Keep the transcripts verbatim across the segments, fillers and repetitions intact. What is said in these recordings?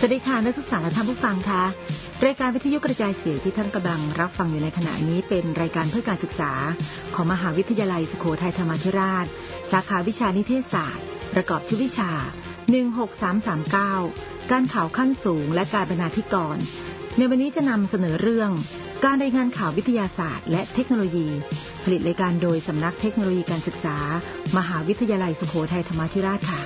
สวัสดีค่ะนักศึกษาและท่านผู้ฟังค่ะรายการวิทยุกระจายเสียงที่ท่านกำลังรับฟังอยู่ในขณะนี้เป็นรายการเพื่อการศึกษาของมหาวิทยาลัยสุโขทัยธรรมาธิราชสาขาวิชานิเทศศาสตร์ประกอบชื่อวิชาหนึ่งหกสามสามเก้าการข่าวขั้นสูงและการบรรณาธิกรในวันนี้จะนำเสนอเรื่องการรายงานข่าววิทยาศาสตร์และเทคโนโลยีผลิตรายการโดยสำนักเทคโนโลยีการศึกษามหาวิทยาลัยสุโขทัยธรรมาธิราชค่ะ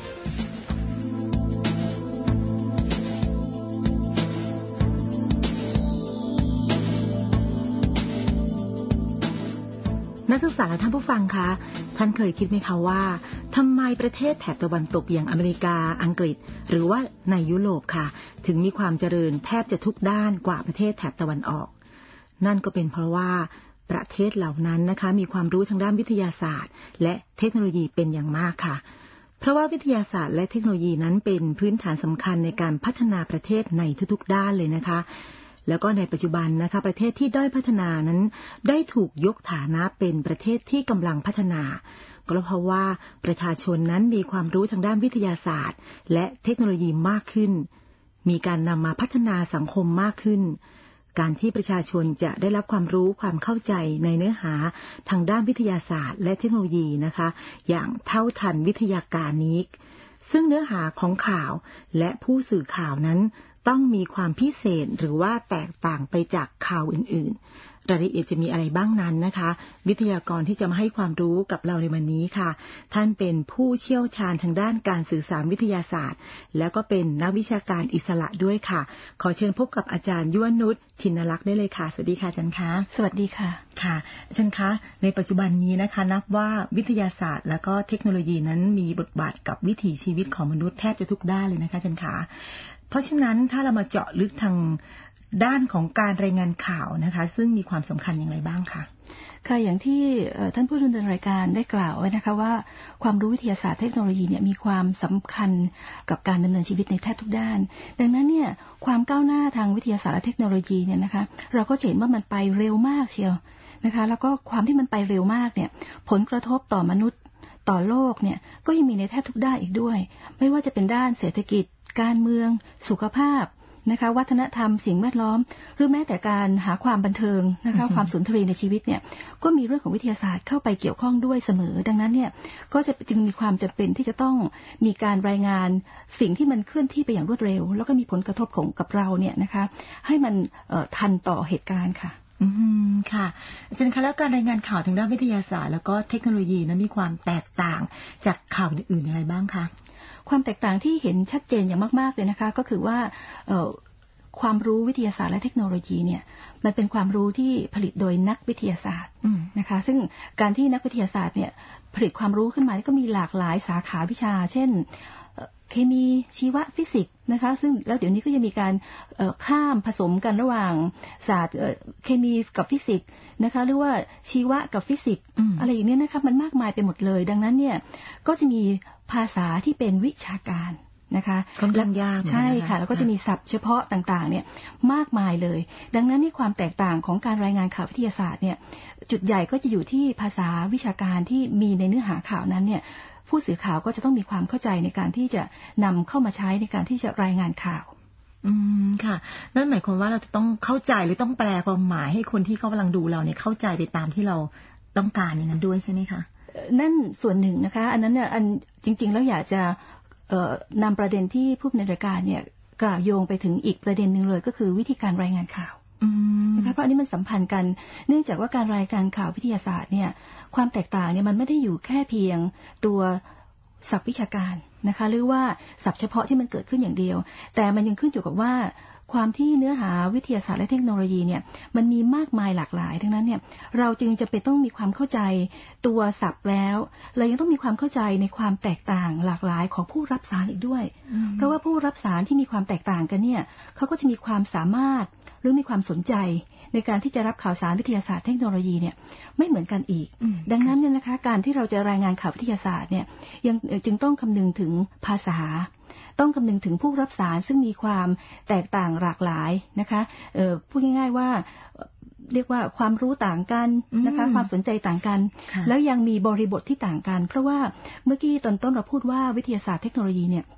นักศึกษาและท่านผู้ฟังคะท่านเคยคิดไหมคะว่าทำไมประเทศแถบตะวันตกอย่างอเมริกาอังกฤษหรือว่าในยุโรปค่ะถึงมีความเจริญแทบจะทุกด้านกว่าประเทศแถบตะวันออกนั่นก็เป็นเพราะว่าประเทศเหล่านั้นนะคะมีความรู้ทางด้านวิทยาศาสตร์และเทคโนโลยีเป็นอย่างมากค่ะเพราะว่าวิทยาศาสตร์และเทคโนโลยีนั้นเป็นพื้นฐานสำคัญในการพัฒนาประเทศในทุกๆด้านเลยนะคะแล้วก็ในปัจจุบันนะคะประเทศที่ด้อยพัฒนานั้นได้ถูกยกฐานะเป็นประเทศที่กำลังพัฒนาก็เพราะว่าประชาชนนั้นมีความรู้ทางด้านวิทยาศาสตร์และเทคโนโลยีมากขึ้นมีการนำมาพัฒนาสังคมมากขึ้นการที่ประชาชนจะได้รับความรู้ความเข้าใจในเนื้อหาทางด้านวิทยาศาสตร์และเทคโนโลยีนะคะอย่างเท่าทันวิทยาการนี้ซึ่งเนื้อหาของข่าวและผู้สื่อข่าวนั้นต้องมีความพิเศษหรือว่าแตกต่างไปจากข่าวอื่นๆรายละเอียดจะมีอะไรบ้างนั้นนะคะวิทยากรที่จะมาให้ความรู้กับเราในวันนี้ค่ะท่านเป็นผู้เชี่ยวชาญทางด้านการสื่อสารวิทยาศาสตร์แล้วก็เป็นนักวิชาการอิสระด้วยค่ะขอเชิญพบกับอาจารย์ยุวนุชธินลักษณ์ได้เลยค่ะสวัสดีค่ะอาจารย์คะสวัสดีค่ะค่ะอาจารย์คะในปัจจุบันนี้นะคะนับว่าวิทยาศาสตร์แล้วก็เทคโนโลยีนั้นมีบทบาทกับวิถีชีวิตของมนุษย์แทบจะทุกด้านเลยนะคะอาจารย์คะเพราะฉะนั้นถ้าเรามาเจาะลึกทางด้านของการรายงานข่าวนะคะซึ่งมีความสำคัญอย่างไรบ้างคะค่ะอย่างที่ท่านผู้ดำเนินรายการได้กล่าวไว้นะคะว่าความรู้วิทยาศาสตร์เทคโนโลยีเนี่ยมีความสำคัญกับการดำเนินชีวิตในแทบทุกด้านดังนั้นเนี่ยความก้าวหน้าทางวิทยาศาสตร์และเทคโนโลยีเนี่ยนะคะเราก็เห็นว่ามันไปเร็วมากเชียวนะคะแล้วก็ความที่มันไปเร็วมากเนี่ยผลกระทบต่อมนุษย์ต่อโลกเนี่ยก็ยังมีในแทบทุกด้านอีกด้วยไม่ว่าจะเป็นด้านเศรษฐกิจการเมืองสุขภาพนะคะวัฒนธรรมสิ่งแวดล้อมหรือแม้แต่การหาความบันเทิงนะคะ ความสุนทรีในชีวิตเนี่ยก็มีเรื่องของวิทยาศาสตร์เข้าไปเกี่ยวข้องด้วยเสมอดังนั้นเนี่ยก็จะจึงมีความจำเป็นที่จะต้องมีการรายงานสิ่งที่มันเคลื่อนที่ไปอย่างรวดเร็วแล้วก็มีผลกระทบของกับเราเนี่ยนะคะให้มันทันต่อเหตุการณ์ค่ะอืมค่ะอาจารย์คะแล้วการรายงานข่าวทางด้านวิทยาศาสตร์แล้วก็เทคโนโลยีนั้นมีความแตกต่างจากข่าวอื่นๆอย่างไรบ้างคะความแตกต่างที่เห็นชัดเจนอย่างมากๆเลยนะคะก็คือว่าความรู้วิทยาศาสตร์และเทคโนโลยีเนี่ยมันเป็นความรู้ที่ผลิตโดยนักวิทยาศาสตร์นะคะซึ่งการที่นักวิทยาศาสตร์เนี่ยผลิตความรู้ขึ้นมาก็มีหลากหลายสาขาวิชาเช่นเคมีชีวฟิสิกส์นะคะซึ่งแล้วเดี๋ยวนี้ก็จะมีการข้ามผสมกันระหว่างศาสตร์เคมีกับฟิสิกส์นะคะหรือว่าชีวะกับฟิสิกส์อะไรอย่างนี้นะคะมันมากมายไปหมดเลยดังนั้นเนี่ยก็จะมีภาษาที่เป็นวิชาการนะคะค่อนข้างยากใช่ค่ะแล้วก็จะมีศัพท์เฉพาะต่างๆเนี่ยมากมายเลยดังนั้นนี่ความแตกต่างของการรายงานข่าววิทยาศาสตร์เนี่ยจุดใหญ่ก็จะอยู่ที่ภาษาวิชาการที่มีในเนื้อหาข่าวนั้นเนี่ยผู้สื่อข่าวก็จะต้องมีความเข้าใจในการที่จะนำเข้ามาใช้ในการที่จะรายงานข่าวอืมค่ะนั่นหมายความว่าเราจะต้องเข้าใจหรือต้องแปลความหมายให้คนที่เขากำลังดูเราเนี่ยเข้าใจไปตามที่เราต้องการอย่างนั้นด้วยใช่ไหมคะนั่นส่วนหนึ่งนะคะอันนั้นเนี่ยอันจริงๆแล้วอยากจะนำประเด็นที่ผู้ในรายการเนี่ยกล่าวโยงไปถึงอีกประเด็นหนึ่งเลยก็คือวิธีการรายงานข่าวนะคะเพราะอันนี้มันสัมพันธ์กันเนื่องจากว่าการรายงานข่าววิทยาศาสตร์เนี่ยความแตกต่างเนี่ยมันไม่ได้อยู่แค่เพียงตัวศัพท์วิชาการนะคะหรือว่าศัพท์เฉพาะที่มันเกิดขึ้นอย่างเดียวแต่มันยังขึ้นอยู่กับว่าความที่เนื้อหาวิทยาศาสตร์และเทคโนโลยีเนี่ยมันมีมากมายหลากหลายดังนั้นเนี่ยเราจึงจะเป็นต้องมีความเข้าใจตัวศัพท์แล้วเรายังต้องมีความเข้าใจในความแตกต่างหลากหลายของผู้รับสารอีกด้วยเพราะว่าผู้รับสารที่มีความแตกต่างกันเนี่ยเขาก็จะมีความสามารถหรือมีความสนใจในการที่จะรับข่าวสารวิทยาศาสตร์เทคโนโลยีเนี่ยไม่เหมือนกันอีกดังนั้นเนี่ยนะคะการที่เราจะรายงานข่าววิทยาศาสตร์เนี่ยยังจึงต้องคำนึงถึงภาษาต้องคำนึงถึงผู้รับสารซึ่งมีความแตกต่างหลากหลายนะคะพูดง่ายๆว่าเรียกว่าความรู้ต่างกันนะคะความสนใจต่างกันแล้วยังมีบริบทที่ต่างกันเพราะว่าเมื่อกี้ตอนต้นเราพูดว่าวิทยาศาสตร์เทคโนโลยีเนี่ย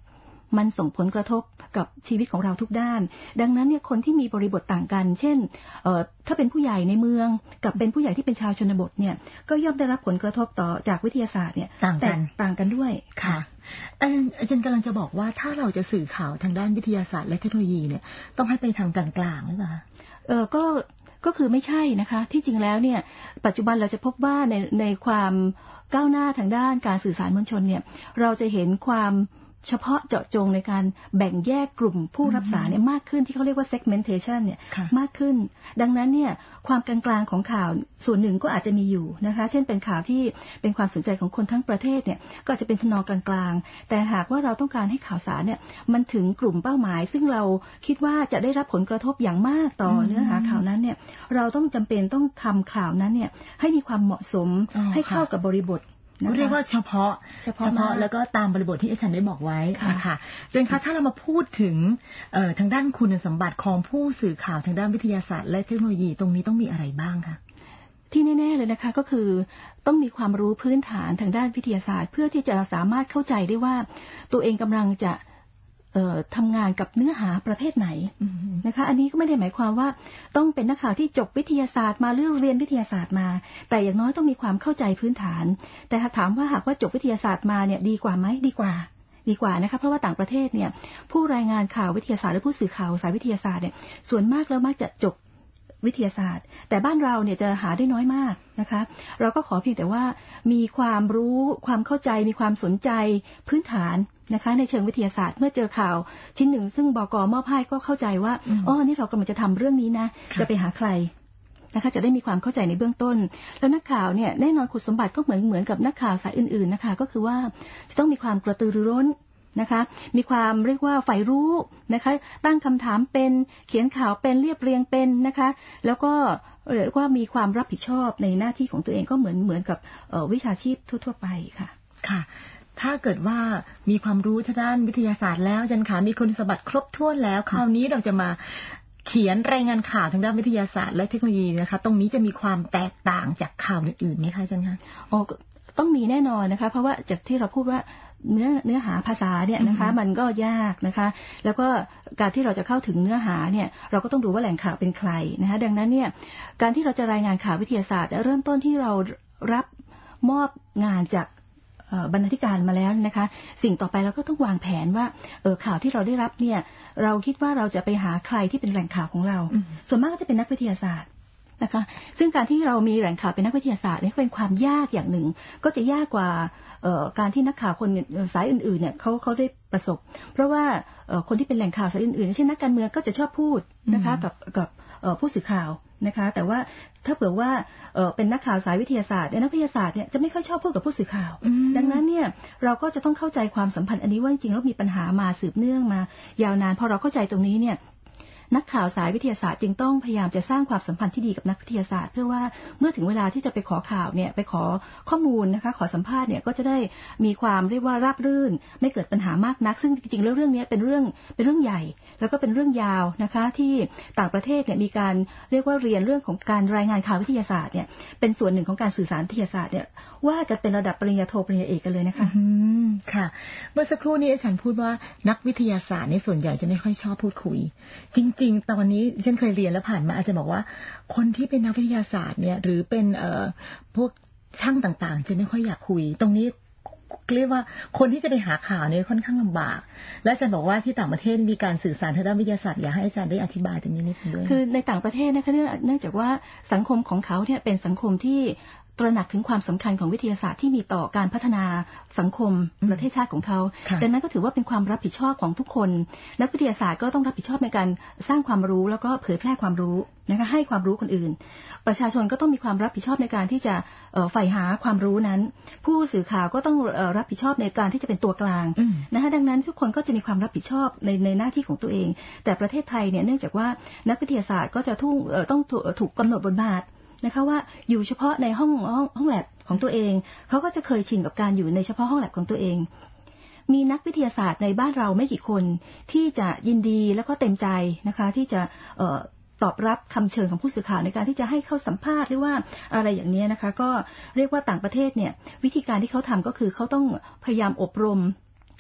มันส่งผลกระทบกับชีวิตของเราทุกด้านดังนั้นเนี่ยคนที่มีบริบทต่างกันเช่นเอ่อถ้าเป็นผู้ใหญ่ในเมืองกับเป็นผู้ใหญ่ที่เป็นชาวชนบทเนี่ยก็ย่อมได้รับผลกระทบต่อจากวิทยาศาสตร์เนี่ยต่างกันต่างกันด้วยค่ะอาจารย์กำลังจะบอกว่าถ้าเราจะสื่อข่าวทางด้านวิทยาศาสตร์และเทคโนโลยีเนี่ยต้องให้ไปทางกลางๆหรือเปล่าเออก็ก็คือไม่ใช่นะคะที่จริงแล้วเนี่ยปัจจุบันเราจะพบว่าในในความก้าวหน้าทางด้านการสื่อสารมวลชนเนี่ยเราจะเห็นความเฉพาะเจาะจงในการแบ่งแยกกลุ่มผู้รับสารเนี่ยมากขึ้นที่เขาเรียกว่า segmentation เนี่ยมากขึ้นดังนั้นเนี่ยความกลางๆของข่าวส่วนหนึ่งก็อาจจะมีอยู่นะคะเช่นเป็นข่าวที่เป็นความสนใจของคนทั้งประเทศเนี่ยก็อาจจะเป็นทำนองกลางๆแต่หากว่าเราต้องการให้ข่าวสารเนี่ยมันถึงกลุ่มเป้าหมายซึ่งเราคิดว่าจะได้รับผลกระทบอย่างมากต่อเนื้อหาข่าวนั้นเนี่ยเราต้องจำเป็นต้องทำข่าวนั้นเนี่ยให้มีความเหมาะสมให้เข้ากับบริบทเรียกว่าเฉพาะเฉพาะแล้วก็ตามบริบทที่อาจารย์ได้บอกไว้ค่ะอาจารย์คะถ้าเรามาพูดถึงทางด้านคุณสมบัติของผู้สื่อข่าวทางด้านวิทยาศาสตร์และเทคโนโลยีตรงนี้ต้องมีอะไรบ้างคะที่แน่ๆเลยนะคะก็คือต้องมีความรู้พื้นฐานทางด้านวิทยาศาสตร์เพื่อที่จะสามารถเข้าใจได้ว่าตัวเองกำลังจะเอ่อทำงานกับเนื้อหาประเภทไหนนะคะอันนี้ก็ไม่ได้หมายความว่าต้องเป็นนักข่าวที่จบวิทยาศาสตร์มาหรือเรียนวิทยาศาสตร์มาแต่อย่างน้อยต้องมีความเข้าใจพื้นฐานแต่ถามว่าหากว่าจบวิทยาศาสตร์มาเนี่ยดีกว่าไหมดีกว่าดีกว่านะคะเพราะว่าต่างประเทศเนี่ยผู้รายงานข่าววิทยาศาสตร์หรือผู้สื่อข่าวสายวิทยาศาสตร์เนี่ยส่วนมากแล้วมักจะจบวิทยาศาสตร์แต่บ้านเราเนี่ยจะหาได้น้อยมากนะคะเราก็ขอเพียงแต่ว่ามีความรู้ความเข้าใจมีความสนใจพื้นฐานนะคะในเชิงวิทยาศาสตร์เมื่อเจอข่าวชิ้นหนึ่งซึ่งบก.มอบให้ก็เข้าใจว่าอ๋อนี่เรากำลังจะทำเรื่องนี้นะจะไปหาใครนะคะจะได้มีความเข้าใจในเบื้องต้นแล้วนักข่าวเนี่ยแน่นอนคุณสมบัติก็เหมือนเหมือนกับนักข่าวสายอื่นๆนะคะก็คือว่าจะต้องมีความกระตือรือร้นนะคะมีความเรียกว่าใฝ่รู้นะคะตั้งคำถามเป็นเขียนข่าวเป็นเรียบเรียงเป็นนะคะแล้วก็เรียกว่ามีความรับผิดชอบในหน้าที่ของตัวเองก็เหมือนเหมือนกับวิชาชีพทั่วๆไปค่ะค่ะถ้าเกิดว่ามีความรู้ทางด้านวิทยาศาสตร์แล้วอาจารย์คะมีคุณสมบัติครบถ้วนแล้วคราวนี้เราจะมาเขียนรายงานข่าวทางด้านวิทยาศาสตร์และเทคโนโลยีนะคะตรงนี้จะมีความแตกต่างจากข่าวอื่นๆไหมคะอาจารย์คะอ๋อต้องมีแน่นอนนะคะเพราะว่าจากที่เราพูดว่าเนื้อเนื้อหาภาษาเนี่ยนะคะมันก็ยากนะคะแล้วก็การที่เราจะเข้าถึงเนื้อหาเนี่ยเราก็ต้องดูว่าแหล่งข่าวเป็นใครนะคะดังนั้นเนี่ยการที่เราจะรายงานข่าววิทยาศาสตร์เริ่มต้นที่เรารับมอบงานจากบรรณาธิการมาแล้วนะคะสิ่งต่อไปเราก็ต้องวางแผนว่าเออข่าวที่เราได้รับเนี่ยเราคิดว่าเราจะไปหาใครที่เป็นแหล่งข่าวของเราส่วนมากก็จะเป็นนักวิทยาศาสตร์นะคะซึ่งการที่เรามีแหล่งข่าวเป็นนักวิทยาศาสตร์นี่เป็นความยากอย่างหนึ่งก็จะยากกว่าการที่นักข่าวคนสายอื่นๆเนี่ยเขาเขาได้ประสบเพราะว่าคนที่เป็นแหล่งข่าวสายอื่นๆเช่นนักการเมืองก็จะชอบพูดนะคะกับกับผู้สื่อข่าวนะคะแต่ว่าถ้าเผื่อว่าเป็นนักข่าวสายวิทยาศาสตร์นักวิทยาศาสตร์เนี่ยจะไม่ค่อยชอบพูดกับผู้สื่อข่าวดังนั้นเนี่ยเราก็จะต้องเข้าใจความสัมพันธ์อันนี้ว่าจริงๆแล้วมีปัญหามาสืบเนื่องมายาวนานพอเราเข้าใจตรงนี้เนี่ยนักข่าวสายวิทยาศาสตร์จึงต้องพยายามจะสร้างความสัมพันธ์ที่ดีกับนักวิทยาศาสตร์เพื่อว่าเมื่อถึงเวลาที่จะไปขอข่าวเนี่ยไปขอข้อมูลนะคะขอสัมภาษณ์เนี่ยก็จะได้มีความเรียกว่าราบรื่นไม่เกิดปัญหามากนักซึ่งจริงๆแล้วเรื่องนี้เป็นเรื่องเป็นเรื่องใหญ่แล้วก็เป็นเรื่องยาวนะคะที่ต่างประเทศเนี่ยมีการเรียกว่าเรียนเรื่องของการรายงานข่าววิทยาศาสตร์เนี่ยเป็นส่วนหนึ่งของการสื่อสารวิทยาศาสตร์เนี่ยว่ากันเป็นระดับปริญญาโทปริญญาเอกกันเลยนะคะอืมค่ะเมื่อสักครู่นี้อาจารย์พูดว่านักวิทยาศาสตร์ในส่วนใหญ่จะไม่ค่อยชอบพูดคุยจริงๆตอนนี้ฉันเคยเรียนแล้วผ่านมาอาจจะบอกว่าคนที่เป็นนักวิทยาศาสตร์เนี่ยหรือเป็นเอ่อพวกช่างต่างๆจะไม่ค่อยอยากคุยตรงนี้เรียกว่าคนที่จะไปหาข่าวเนี่ยค่อนข้างลำบากและอาจารย์บอกว่าที่ต่างประเทศมีการสื่อสารทางด้านวิทยาศาสตร์อยากให้อาจารย์ได้อธิบายตรงนี้นิดนึงด้วยคือในต่างประเทศนะคะเนื่องจากว่าสังคมของเขาเนี่ยเป็นสังคมที่ตระหนักถึงความสำคัญของวิทยาศาสตร์ที่มีต่อการพัฒนาสังคมประเทศชาติของเขาดังนั้นก็ถือว่าเป็นความรับผิดชอบของทุกคนนักวิทยาศาสตร์ก็ต้องรับผิดชอบในการสร้างความรู้แล้วก็เผยแพร่ความรู้นะคะให้ความรู้คนอื่นประชาชนก็ต้องมีความรับผิดชอบในการที่จะใฝ่หาความรู้นั้นผู้สื่อข่าวก็ต้องรับผิดชอบในการที่จะเป็นตัวกลางนะคะดังนั้นทุกคนก็จะมีความรับผิดชอบในในหน้าที่ของตัวเองแต่ประเทศไทยเนี่ยเนื่องจากว่านักวิทยาศาสตร์ก็จะทุ่งต้องถูกกำหนดบทบาทนะคะว่าอยู่เฉพาะในห้องห้องห้องแลบของตัวเองเขาก็จะเคยชินกับการอยู่ในเฉพาะห้องแลบของตัวเองมีนักวิทยาศาสตร์ในบ้านเราไม่กี่คนที่จะยินดีแล้วก็เต็มใจนะคะที่จะเอ่อตอบรับคำเชิญของผู้สื่อข่าวในการที่จะให้เข้าสัมภาษณ์หรือว่าอะไรอย่างนี้นะคะก็เรียกว่าต่างประเทศเนี่ยวิธีการที่เขาทำก็คือเขาต้องพยายามอบรม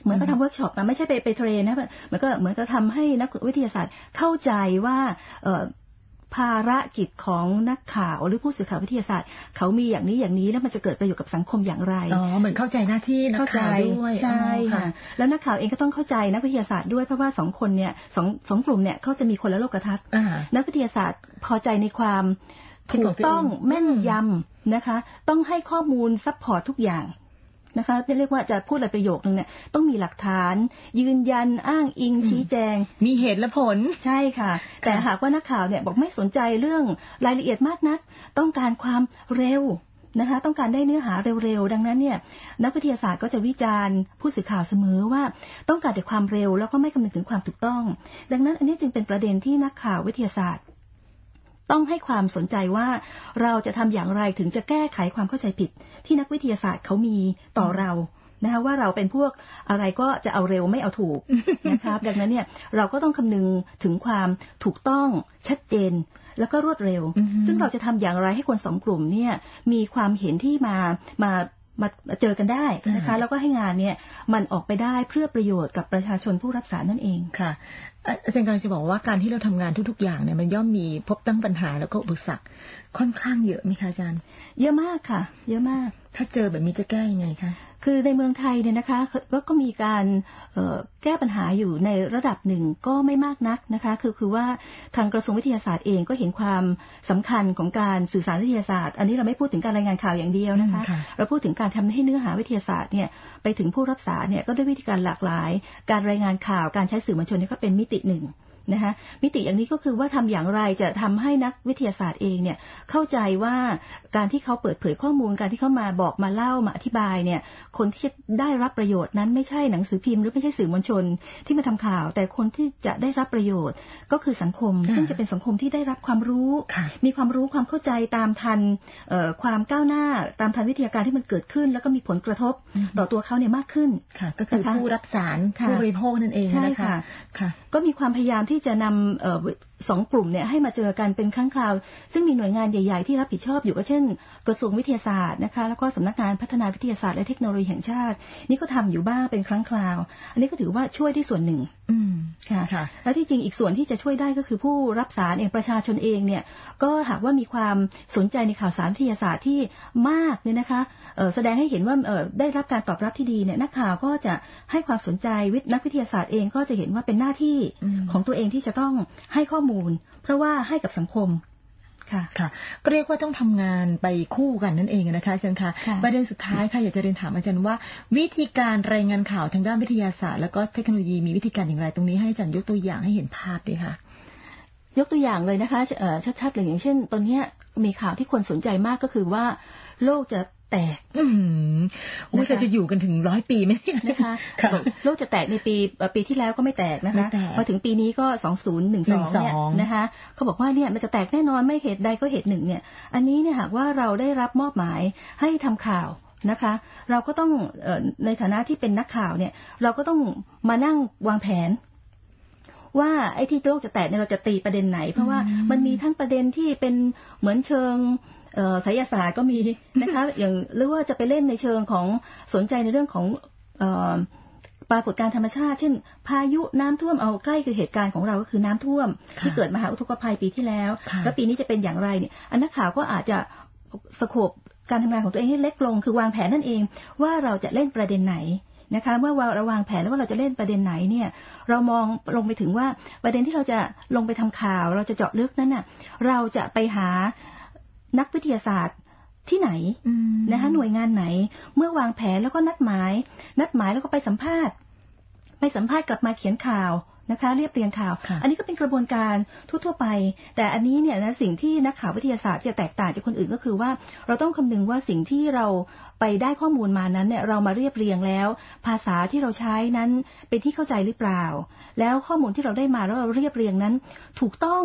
เหมือนก็ทำเวิร์กช็อปมาไม่ใช่ไปไปเทรนนะเหมือนก็เหมือนก็ทำให้นักวิทยาศาสตร์เข้าใจว่าภารกิจของนักข่าวหรือผู้สื่อข่าววิทยาศาสตร์เขามีอย่างนี้อย่างนี้แล้วมันจะเกิดประโยชน์กับสังคมอย่างไรอ๋อเหมือนเข้าใจหน้าที่นักข่าวด้วยใช่ค่ะแล้วนักข่าวเองก็ต้องเข้าใจนักวิทยาศาสตร์ด้วยเพราะว่าสองคนเนี่ยสองสองกลุ่มเนี่ยเขาจะมีคนละโลกทัศน์นักวิทยาศาสตร์พอใจในความถูกต้องแม่นยำนะคะต้องให้ข้อมูลซัพพอร์ตทุกอย่างนะคะเรียกว่าจะพูดอะไรประโยคนึงเนี่ยต้องมีหลักฐานยืนยันอ้างอิงชี้แจงมีเหตุและผลใช่ค่ะแต่หากว่านักข่าวเนี่ยบอกไม่สนใจเรื่องรายละเอียดมากนักต้องการความเร็วนะคะต้องการได้เนื้อหาเร็วๆดังนั้นเนี่ยนักวิทยาศาสตร์ก็จะวิจารณ์ผู้สื่อข่าวเสมอว่าต้องการแต่ความเร็วแล้วก็ไม่คำนึงถึงความถูกต้องดังนั้นอันนี้จึงเป็นประเด็นที่นักข่าววิทยาศาสตร์ต้องให้ความสนใจว่าเราจะทำอย่างไรถึงจะแก้ไขความเข้าใจผิดที่นักวิทยาศาสตร์เขามีต่อเรานะคะว่าเราเป็นพวกอะไรก็จะเอาเร็วไม่เอาถูกนะครับดังนั้นเนี่ยเราก็ต้องคำนึงถึงความถูกต้องชัดเจนแล้วก็รวดเร็วซึ่งเราจะทำอย่างไรให้คนสองกลุ่มเนี่ยมีความเห็นที่มามามาเจอกันได้นะคะแล้วก็ให้งานเนี่ยมันออกไปได้เพื่อประโยชน์กับประชาชนผู้รับสารนั่นเองค่ะอาจารย์กำลังจะบอกว่าการที่เราทำงานทุกๆอย่างเนี่ยมันย่อมมีพบตั้งปัญหาแล้วก็อุปสรรคค่อนข้างเยอะไหมคะอาจารย์เยอะมากค่ะเยอะมากถ้าเจอแบบนี้จะแก้ยังไงคะคือในเมืองไทยเนี่ยนะคะก็ก็มีการแก้ปัญหาอยู่ในระดับหนึ่งก็ไม่มากนักนะคะคือคือว่าทางกระทรวงวิทยาศาสตร์เองก็เห็นความสำคัญของการสื่อสารวิทยาศาสตร์อันนี้เราไม่พูดถึงการรายงานข่าวอย่างเดียวนะคะเราพูดถึงการทำให้เนื้อหาวิทยาศาสตร์เนี่ยไปถึงผู้รับสารเนี่ยก็ด้วยวิธีการหลากหลายการรายงานข่าวการใช้สื่อมวลชนนี่ก็เป็นมิติหนึ่งนะคะมิติอย่างนี้ก็คือว่าทำอย่างไรจะทำให้นักวิทยาศาสตร์เองเนี่ยเข้าใจว่าการที่เขาเปิดเผยข้อมูลการที่เขามาบอกมาเล่ามาอธิบายเนี่ยคนที่ได้รับประโยชน์นั้นไม่ใช่หนังสือพิมพ์หรือไม่ใช่สื่อมวลชนที่มาทำข่าวแต่คนที่จะได้รับประโยชน์ก็คือสังคมซึ่งจะเป็นสังคมที่ได้รับความรู้มีความรู้ความเข้าใจตามทันความก้าวหน้าตามทันวิทยาการที่มันเกิดขึ้นแล้วก็มีผลกระทบต่อตัวเขาเนี่ยมากขึ้นก็คือผู้รับสารผู้บริโภคนั่นเองนะคะก็มีความพยายามที่จะนำสองกลุ่มเนี่ยให้มาเจอกันเป็นครั้งคราวซึ่งมีหน่วยงานใหญ่ๆที่รับผิดชอบอยู่ก็เช่นกระทรวงวิทยาศาสตร์นะคะแล้วก็สำนักงานพัฒนาวิทยาศาสตร์และเทคโนโลยีแห่งชาตินี่ก็ทำอยู่บ้างเป็นครั้งคราวอันนี้ก็ถือว่าช่วยที่ส่วนหนึ่งค่ะแล้วที่จริงอีกส่วนที่จะช่วยได้ก็คือผู้รับสารเองประชาชนเองเนี่ยก็หากว่ามีความสนใจในข่าวสารวิทยาศาสตร์ที่มากเนี่ยนะคะแสดงให้เห็นว่าได้รับการตอบรับที่ดีเนี่ยนักข่าวก็จะให้ความสนใจนักวิทยาศาสตร์เองก็จะเห็นว่าเป็นหน้าที่ของตัวเองที่จะต้องให้ข้อมูลเพราะว่าให้กับสังคมค่ะค่ะก็เรียกว่าต้องทำงานไปคู่กันนั่นเองนะคะอาจารย์คะประเด็นสุดท้ายค่ะอยากจะเรียนถามอาจารย์ว่าวิธีการรายงานข่าวทางด้านวิทยาศาสตร์แล้วก็เทคโนโลยีมีวิธีการอย่างไรตรงนี้ให้อาจารย์ยกตัวอย่างให้เห็นภาพด้วยค่ะยกตัวอย่างเลยนะคะชัดๆเลยอย่างเช่นตอนนี้มีข่าวที่คนสนใจมากก็คือว่าโลกจะแตกอืมโอ้ยจะอยู่กันถึงร้อยปีไหมนะคะโลกจะแตกในปีปีที่แล้วก็ไม่แตกนะคะพอถึงปีนี้ก็สองพันสิบสองเนี่ยนะคะเขาบอกว่าเนี่ยมันจะแตกแน่นอนไม่เหตุใดก็เหตุหนึ่งเนี่ยอันนี้เนี่ยหากว่าเราได้รับมอบหมายให้ทำข่าวนะคะเราก็ต้องในฐานะที่เป็นนักข่าวเนี่ยเราก็ต้องมานั่งวางแผนว่าไอ้ที่โลกจะแตกเนี่ยเราจะตีประเด็นไหนเพราะว่ามันมีทั้งประเด็นที่เป็นเหมือนเชิงไสยศาสตร์ก็มีนะคะอย่างหรือว่าจะไปเล่นในเชิงของสนใจในเรื่องของปรากฏการณ์ธรรมชาติเช่นพายุน้ำท่วมเอาใกล้คือเหตุการณ์ของเราก็คือน้ำท่วมที่เกิดมหาอุทกภัยปีที่แล้วแล้วปีนี้จะเป็นอย่างไรเนี่ยอันนักข่าวก็อาจจะสโคปการทำงานของตัวเองให้เล็กลงคือวางแผนนั่นเองว่าเราจะเล่นประเด็นไหนนะคะเมื่อเราวางแผนแล้วว่าเราจะเล่นประเด็นไหนเนี่ยเรามองลงไปถึงว่าประเด็นที่เราจะลงไปทำข่าวเราจะเจาะลึกนั้นน่ะเราจะไปหานักวิทยาศาสตร์ที่ไหนนะคะหน่วยงานไหนเมื่อวางแผนแล้วก็นัดหมายนัดหมายแล้วก็ไปสัมภาษณ์ไปสัมภาษณ์กลับมาเขียนข่าวนะคะเรียบเรียงข่าวอันนี้ก็เป็นกระบวนการทั่วๆไปแต่อันนี้เนี่ยนะสิ่งที่นักข่าววิทยาศาสตร์จะแตกต่างจากคนอื่นก็คือว่าเราต้องคำนึงว่าสิ่งที่เราไปได้ข้อมูลมานั้นเนี่ยเรามาเรียบเรียงแล้วภาษาที่เราใช้นั้นเป็นที่เข้าใจหรือเปล่าแล้วข้อมูลที่เราได้มาแล้วเราเรียบเรียงนั้นถูกต้อง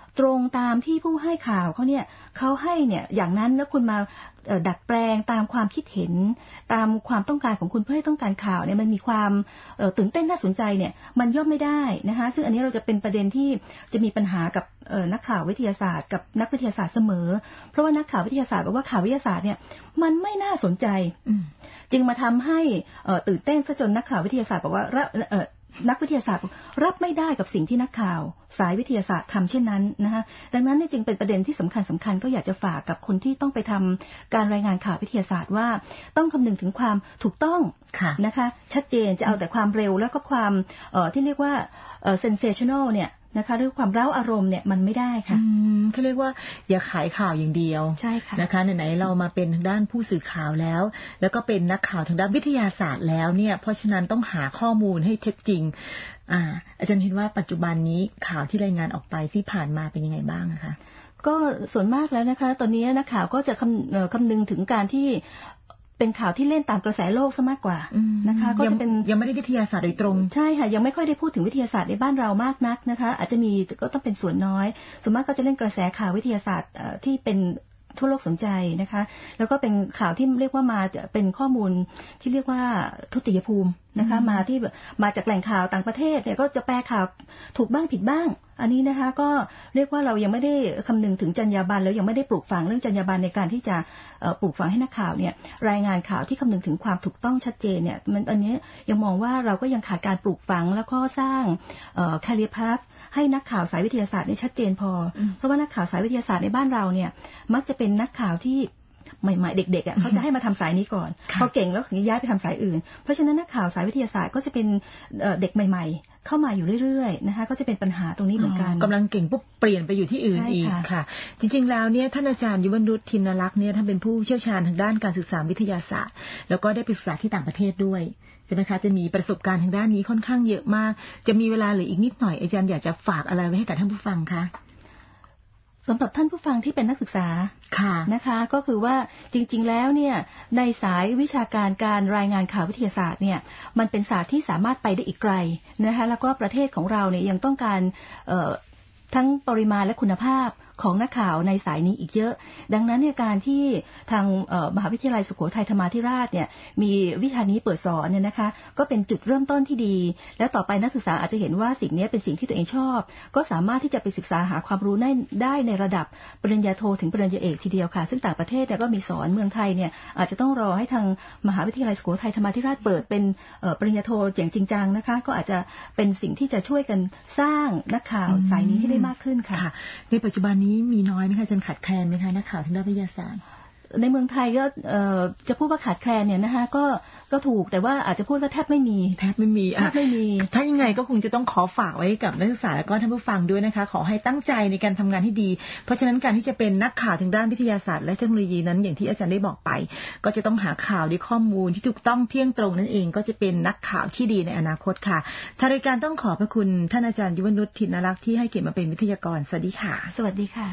ตรงตามที่ผู้ให้ข่าวเขาเนี่ยเขาให้เนี่ยอย่างนั้นแล้วคุณมาดัดแปลงตามความคิดเห็นตามความต้องการของคุณเพื่อให้ต้องการข่าวเนี่ยมันมีความตื่นเต้นน่าสนใจเนี่ยมันย่อมไม่ได้นะคะซึ่งอันนี้เราจะเป็นประเด็นที่จะมีปัญหากับนักข่าววิทยาศาสตร์กับนักวิทยาศาสตร์เสมอเพราะว่านักข่าววิทยาศาสตร์บอกว่าข่าววิทยาศาสตร์เนี่ยมันไม่น่าสนใจจึงมาทำให้ตื่นเต้นซะจนนักข่าววิทยาศาสตร์บอกว่านักวิทยาศาสตร์รับไม่ได้กับสิ่งที่นักข่าวสายวิทยาศาสตร์ทำเช่นนั้นนะคะดังนั้นจึงเป็นประเด็นที่สำคัญสำคัญก็อยากจะฝากกับคนที่ต้องไปทำการรายงานข่าววิทยาศาสตร์ว่าต้องคำนึงถึงความถูกต้องนะคะชัดเจนจะเอาแต่ความเร็วแล้วก็ความที่เรียกว่า sensational เนี่ยนะคะหรือความเร้าอารมณ์เนี่ยมันไม่ได้ค่ะเขาเรียกว่าอย่าขายข่าวอย่างเดียวใช่ค่ะนะคะไหนๆเรามาเป็นทางด้านผู้สื่อข่าวแล้วแล้วก็เป็นนักข่าวทางด้านวิทยาศาสตร์แล้วเนี่ยเพราะฉะนั้นต้องหาข้อมูลให้เท็จจริงอ่าอาจารย์เห็นว่าปัจจุบันนี้ข่าวที่รายงานออกไปที่ผ่านมาเป็นยังไงบ้างนะคะก็ส่วนมากแล้วนะคะตอนนี้นักข่าวก็จะคำคำนึงถึงการที่เป็นข่าวที่เล่นตามกระแสโลกซะมากกว่านะคะก็จะเป็นยังไม่ได้วิทยาศาสตร์โดยตรงใช่ค่ะยังไม่ค่อยได้พูดถึงวิทยาศาสตร์ในบ้านเรามากนักนะคะอาจจะมีก็ต้องเป็นส่วนน้อยส่วนมากก็จะเล่นกระแสข่าววิทยาศาสตร์ที่เป็นทั่วโลกสนใจนะคะแล้วก็เป็นข่าวที่เรียกว่ามาเป็นข้อมูลที่เรียกว่าทุติยภูมินะคะมาที่มาจากแหล่งข่าวต่างประเทศเนี่ยก็จะแปลข่าวถูกบ้างผิดบ้างอันนี้นะคะก็เรียกว่าเรายังไม่ได้คำนึงถึงจรรยาบรรณแล้วยังไม่ได้ปลูกฝังเรื่องจรรยาบรรณในการที่จะปลูกฝังให้นักข่าวเนี่ยรายงานข่าวที่คำนึงถึงความถูกต้องชัดเจนเนี่ยมันอันนี้ยังมองว่าเราก็ยังขาดการปลูกฝังแล้วก็สร้างแคริเอร์พาธให้นักข่าวสายวิทยาศาสตร์นี่ชัดเจนพอเพราะว่านักข่าวสายวิทยาศาสตร์ในบ้านเราเนี่ยมักจะเป็นนักข่าวที่ใหม่ๆเด็กๆอ่ะเขาจะให้มาทำสายนี้ก่อนพอเก่งแล้วถึงย้ายไปทำสายอื่นเพราะฉะนั้นนักข่าวสายวิทยาศาสตร์ก็จะเป็นเด็กใหม่ๆเข้ามาอยู่เรื่อยๆนะคะก็จะเป็นปัญหาตรงนี้เหมือนกันกำลังเก่งปุ๊บเปลี่ยนไปอยู่ที่อื่นอีกค่ะจริงๆแล้วเนี่ยท่านอาจารย์ยุวนุชทินลักษณ์เนี่ยท่านเป็นผู้เชี่ยวชาญทางด้านการศึกษาวิทยาศาสตร์แล้วก็ได้ไปศึกษาที่ต่างประเทศด้วยใช่ไหมคะจะมีประสบการณ์ทางด้านนี้ค่อนข้างเยอะมากจะมีเวลาเหลืออีกนิดหน่อยอาจารย์อยากจะฝากอะไรไว้ให้กับท่านผู้ฟังคะสำหรับท่านผู้ฟังที่เป็นนักศึกษาค่ะนะคะก็คือว่าจริงๆแล้วเนี่ยในสายวิชาการการรายงานข่าววิทยาศาสตร์เนี่ยมันเป็นศาสตร์ที่สามารถไปได้อีกไกลนะคะแล้วก็ประเทศของเราเนี่ยยังต้องการเอ่อทั้งปริมาณและคุณภาพของนักข่าวในสายนี้อีกเยอะดังนั้นเนี่ยการที่ทางมหาวิทยาลัยสุโขทัยธรรมาธิราชเนี่ยมีวิชานี้เปิดสอนเนี่ยนะคะก็เป็นจุดเริ่มต้นที่ดีแล้วต่อไปนักศึกษาอาจจะเห็นว่าสิ่งนี้เป็นสิ่งที่ตัวเองชอบก็สามารถที่จะไปศึกษาหาความรู้ได้ได้ในระดับปริญญาโทถึงปริญญาเอกทีเดียวค่ะซึ่งต่างประเทศเนี่ยก็มีสอนเมืองไทยเนี่ยอาจจะต้องรอให้ทางมหาวิทยาลัยสุโขทัยธรรมาธิราชเปิดเป็นปริญญาโทอย่างจริงจังนะคะก็อาจจะเป็นสิ่งที่จะช่วยกันสร้างนักข่าวสายนี้ให้ได้มากขึ้นค่ะในปัจจุบันนี้มีน้อยไหมคะจนขาดแคลนไหมคะนักข่าวทางด้านวิทยาศาสตร์ในเมืองไทยก็จะพูดว่าขาดแคลนเนี่ยนะคะก็ก็ถูกแต่ว่าอาจจะพูดว่าแทบไม่มีแทบไม่มีแทบไม่มีถ้ายังไงก็คงจะต้องขอฝากไว้กับนักศึกษาและก็ท่านผู้ฟังด้วยนะคะขอให้ตั้งใจในการทำงานให้ดีเพราะฉะนั้นการที่จะเป็นนักข่าวทางด้านวิทยาศาสตร์และเทคโนโลยีนั้นอย่างที่อาจารย์ได้บอกไปก็จะต้องหาข่าวด้วยข้อมูลที่ถูกต้องเที่ยงตรงนั่นเองก็จะเป็นนักข่าวที่ดีในอนาคตค่ะทางรายการต้องขอพระคุณท่านอาจารย์ยุวนุชทินลักษณ์ที่ให้เกียรติมาเป็นวิทยากรสวัสดีค่ะสวัสดีค่ะ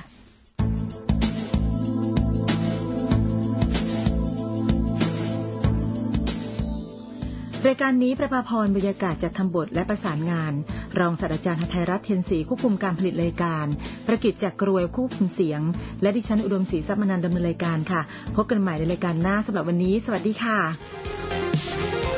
รายการนี้ประภาพรบรรยากาศจัดทำบทและประสานงานรองศาสตราจารย์หทัยรัตน์เทียนศรีควบคุมการผลิตรายการประกิจจากกรวยควบคุมเสียงและดิฉันอุดมศรีทรัพย์มนันท์ดำเนินรายการค่ะพบกันใหม่ในรายการหน้าสำหรับวันนี้สวัสดีค่ะ